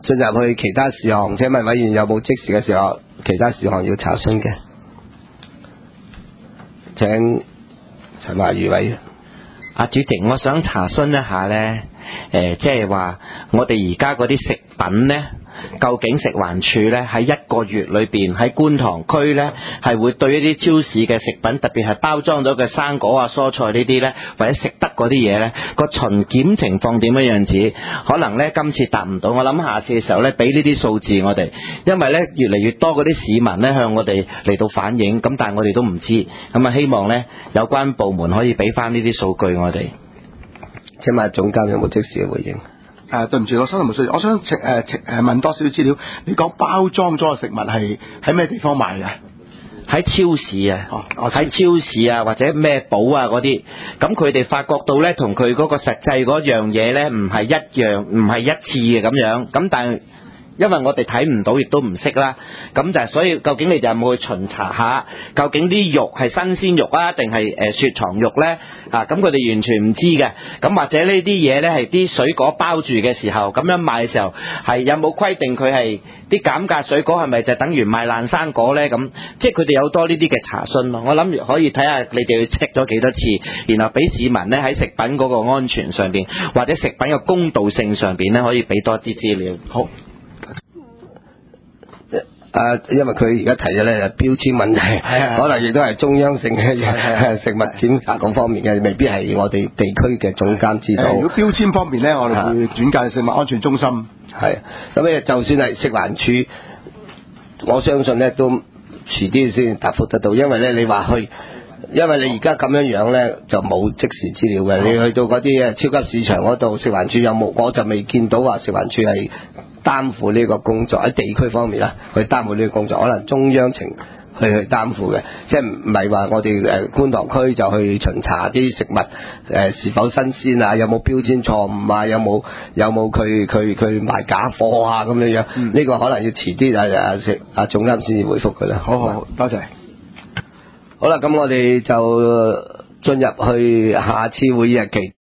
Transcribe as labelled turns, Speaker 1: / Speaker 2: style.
Speaker 1: 進入去其他事項，請問委員有冇即時嘅時候其他事項要查詢嘅？請陳華瑜委員。
Speaker 2: 主席，我想查詢一下呢，即係話我哋而家嗰啲食品呢，究竟食環署呢喺一個月裏邊喺觀塘區呢，係會對一啲超市嘅食品，特別係包裝咗嘅生果啊、蔬菜呢啲呢，或者食得嗰啲嘢呢，個巡檢情況點樣樣子？可能呢今次答唔到，我諗下次嘅時候呢，俾呢啲數字我哋，因為呢越嚟越多嗰啲市民呢向我哋嚟到反映，咁但係我哋都唔知，咁啊希望呢有關部門可以俾翻呢啲數據我哋。
Speaker 1: 請問總監有冇即時嘅回應？
Speaker 3: 對唔住，我收到冇需要。我想問多少資料？你講包裝咗嘅食物係喺咩地方買嘅？
Speaker 2: 喺超市啊，喺超市啊或者咩寶啊嗰啲，咁佢哋發覺到呢，同佢嗰個實際嗰樣嘢呢，唔係一樣，唔係一致嘅咁樣，咁但係因為我哋睇唔到，亦都唔識啦，咁就係所以究竟你哋有冇去巡查下，究竟啲肉係新鮮肉啊，定係雪藏肉呢？咁佢哋完全唔知嘅。咁或者呢啲嘢呢，係啲水果包住嘅時候，咁樣賣嘅時候係有冇規定佢係啲減價水果係咪就等於賣爛生果呢？咁即係佢哋有多呢啲嘅查詢咯。我諗可以睇下你哋去 check 咗幾多次，然後俾市民呢喺食品嗰個安全上邊，或者食品嘅公道性上邊呢，可以俾多啲資料。好。
Speaker 1: 因為佢而家提嘅咧標籤問題，可能亦都係中央性嘅食物檢查嗰方面嘅，未必係我哋地區嘅總監知道。
Speaker 3: 如果標籤方面咧，我哋會轉介食物安全中心。
Speaker 1: 係咁咧，就算係食環署，我相信咧都遲啲先答覆得到，因為咧你話去。因為你而家咁樣樣咧，就冇即時資料嘅。你去到嗰啲超級市場嗰度，食環署有冇？我就未見到話食環署係擔負呢個工作喺地區方面啦，去擔負呢個工作，可能中央去擔負嘅，即係唔係話我哋觀塘區就去巡查啲食物是否新鮮啊，有冇標籤錯誤啊，有冇佢賣假貨啊咁樣樣。呢個可能要遲啲總監先至回覆佢啦。
Speaker 3: 好，多謝。
Speaker 1: 好啦，咁我哋就進入去下次會議日期。